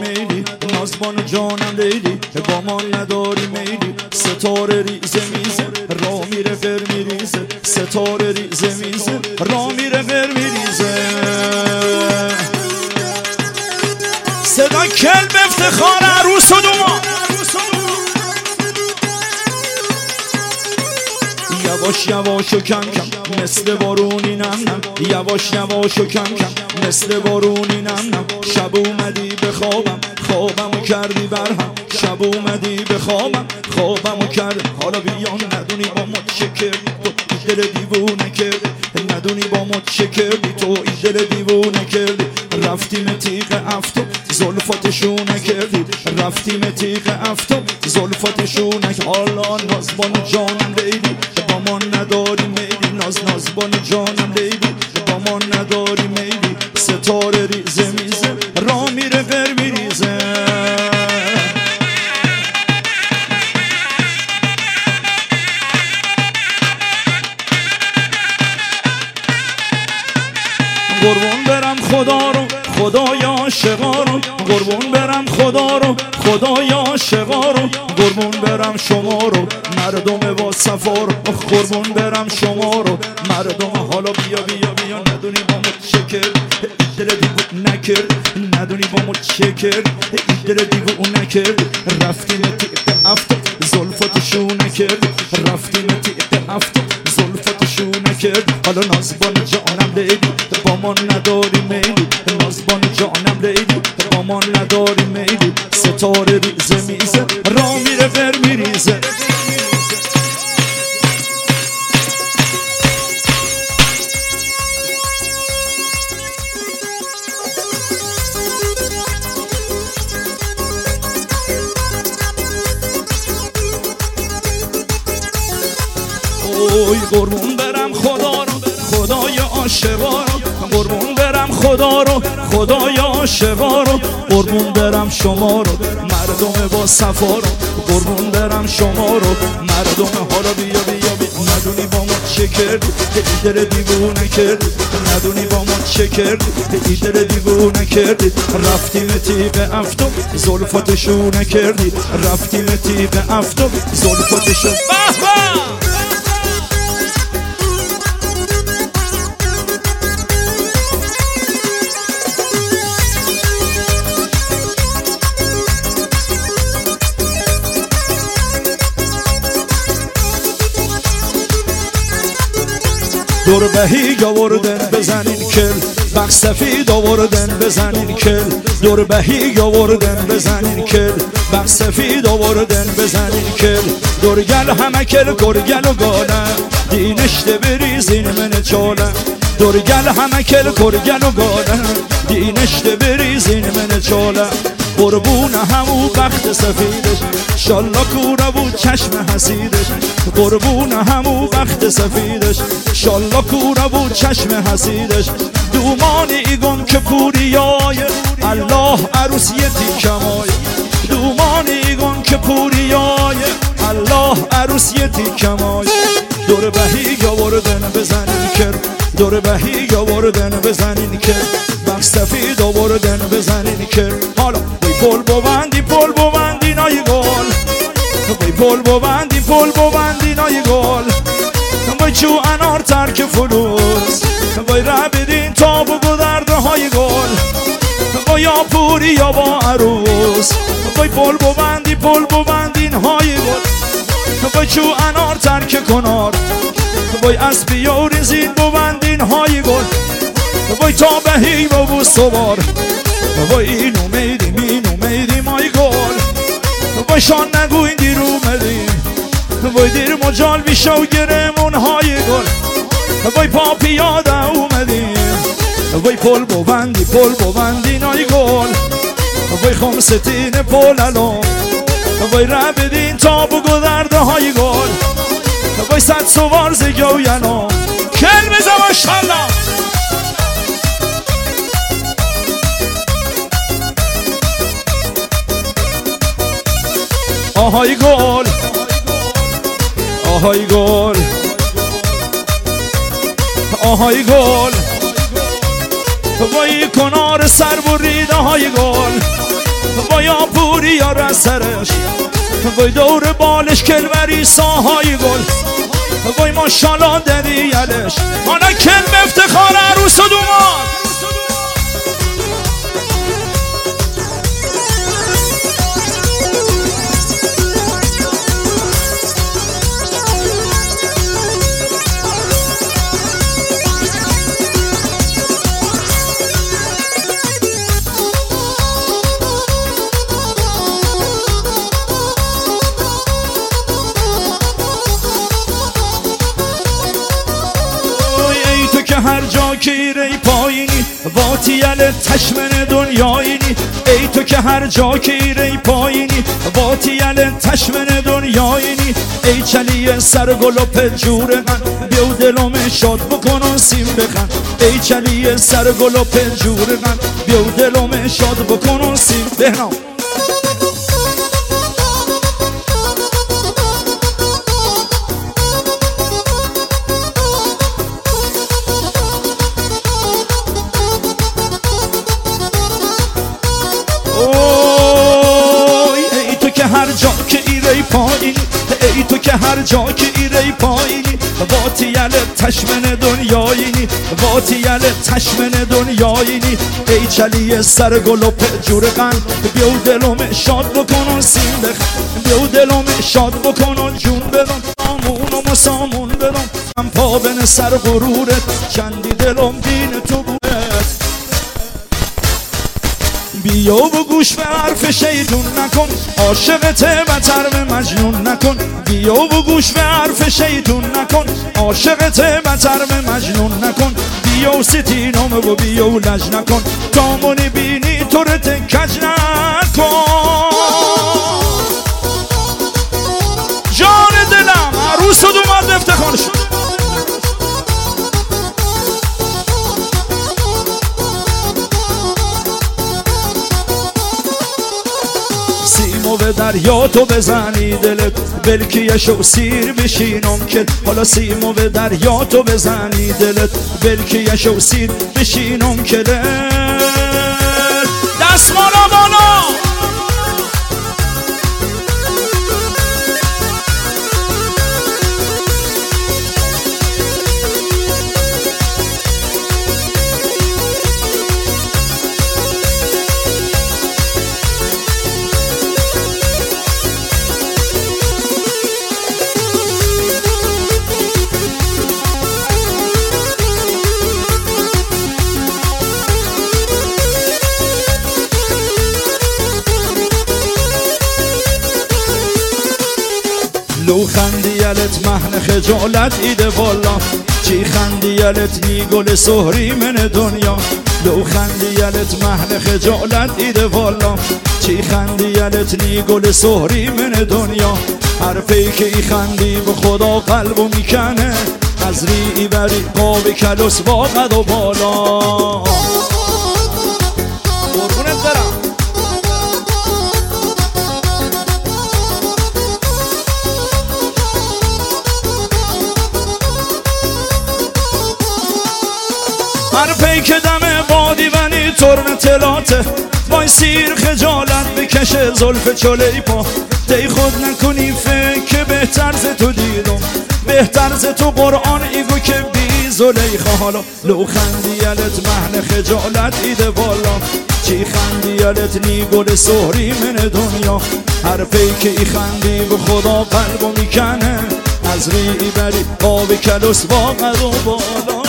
میلی نازبان جانم لیلی با ما نداری میلی ستاره ریزه میزه را میره غیر میریزه ستاره ریزه میزه را میره غیر میریزه صدا کلب افتخار عروس و دوما یواش یواش و کم کم مثل بارونی نم نم یواش یواش و کم کم مثل بارونی نم نم شب اومدی به خوابم خوابمو کردی برهم شب اومدی به خوابم خوابمو کردی حالا بیان ندونی با ما چه کردی تو ای دل دیوونه کردی ندونی با ما چه کردی تو ای دل دیوونه کردی رفتیم تیغ افتو زلفاتشونه کردی رفتیم تیغ افتو زلفاتشونه حالا نازبان جانم لیلی با ما نداری میلی نازبان جانم لیلی با ما نداری میلی ستاره ریزه میزه را میره غیر میریزه قربون برم خدا رو خدای عاشقا رو قربون برم خدا رو خدای عاشقا رو قربون برم شما رو مردم با صفا رو قربون برم شما رو مردم حالا بیا بیا بیا ندونی با ما چه کرد دل دیو نکرد ندونی با ما چه کرد دل دیو نکرد رفتیم تیغ افتاد زلفاتشونه کرد رفتیم تیغ افتاد زلفاتشونه کرد حالا نازبان جانم لیلی با ما نداری میلی نازبان جانم لیلی با ما نداری میلی ستاره ریزه میزه را میره غیر میریزه اوی قربون برم خدا رو خدای عاشقا رو قربون برم خدا رو خدای عاشقا رو قربون برم شما رو مردم با صفا رو قربون برم شما رو مردم حالا بیا بیا بیا ندونی با ما چه کردی دل دیوونه کردی ندونی با ما چه کردی دل دیوونه کردی رفتیم تیغ افتو زلفاتشونه کردی رفتیم تیغ افتو زلفاتشون دور بهی آوردن بزنین کل بخ سفید آوردن بزنین کل دور بهی آوردن بزنین کل بخ سفید آوردن بزنین کل دور گل همه کل گرگل و گاله دینشته بریزین من چاله دور گل همه کل گرگل و گاله دینشته بریزین من چاله قربون همو بخت سفیدش شالله کوره بود چشم حسیدش قربون همو بخت سفیدش شالله کوره بود چشم حسیدش دومانی ایگون که پوریای الله عروسی تیکمای دومانی ایگون که پوریای الله عروسی تیکمای دور بهی آوردن بزنین کر دور بهی آوردن بزنین کر بخت سفید آوردن بزنین کر حالا پل ببندی نای گل وی پل ببندی نای گل وی چو انار ترک فلوس وی ربیدین تا بگو درده های گل وی یا پوری یا با عروس وی پل ببندین های گل وی چو انار ترک کنار وی اسبی و ریزین ببندین های گل وی تا بهی و بو سوار وی اینو میدی مای گل وی شان نگوین دیر اومدیم وی دیر مجال بیشه و گرمون های گل وی پا پیاده اومدیم وی پل ببندی نای گل وی خمستین پل الان وی ربیدین تا بگو درده های گل وی صد سوار زگو ینام کل بزا ماشالله آهای گل آهای گل آهای گل وای کنار سر بریده های گل بیار از سرش وای دور بالش کلبری ساهای گل وای ماشالله دریالش حالا کل به افتخار عروس و دوماد هر جا که ایره پایینی واتیل تشمن دنیایینی ای تو که هر جا که ایره پایینی واتیل تشمن دنیایینی ای چلی سرگل و پنجورقن بیو دلم شاد بکن و سیم بخن ای چلی سرگل و پنجورقن بیو دلم شاد بکن و سیم بخن هر جا که ایره پایینی ای تو که هر جا که ایره پایینی واتیل تشمن دنیایینی واتیل تشمن دنیایینی ای چلی سرگل و پجورقن بیو دلم شاد بکن و سیم بخن بیو دلم شاد بکن و جون بدم سامون و مسامون بدم هم پا بن سر غرورت چندی دلم دین تو بودت بیا و گوش به حرف شیطون نکن عاشقت بتر به مجنون نکن بیا و گوش به حرف شیطون نکن عاشقت بتر به مجنون نکن بیا و ستینام و بیا و لج نکن تامونی بینی تو رو تکج نکن جان دلم عروس و دوماد افتخار شد سیمو به دریا تو بزنی دلت بلکیش و سیر بشینم که حالا سیمو به دریا تو بزنی دلت بلکیش و سیر بشینم که دست بالا بالا لو خندیالت مهن خجالت ایده والا چی خندیالت نی گل سهری من دنیا لو خندیالت مهن خجالت ایده والا چی خندیالت نی گل سهری من دنیا حرفی که ای خندی به خدا قلبو میکنه از ری بری قاب کلوس واقد و بالا قربونت برم هر پیک دم بادی ونی ترن تلاته وای سیر خجالت بکشه زلف چلی پا دی خود نکنی فکر بهتر ز تو دیدم بهتر ز تو قرآن ایگو که بی زلیخا حالا لو خندیالت مهن خجالت ایده بالا چی خندیالت نی گل سهری من دنیا هر پیک ای خندی به خدا قلبو میکنه از ری بری قاب کلوس واقد و بالا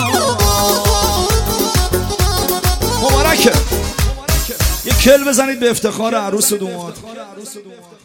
مبارکه یک کل بزنید به افتخار عروس و دوماد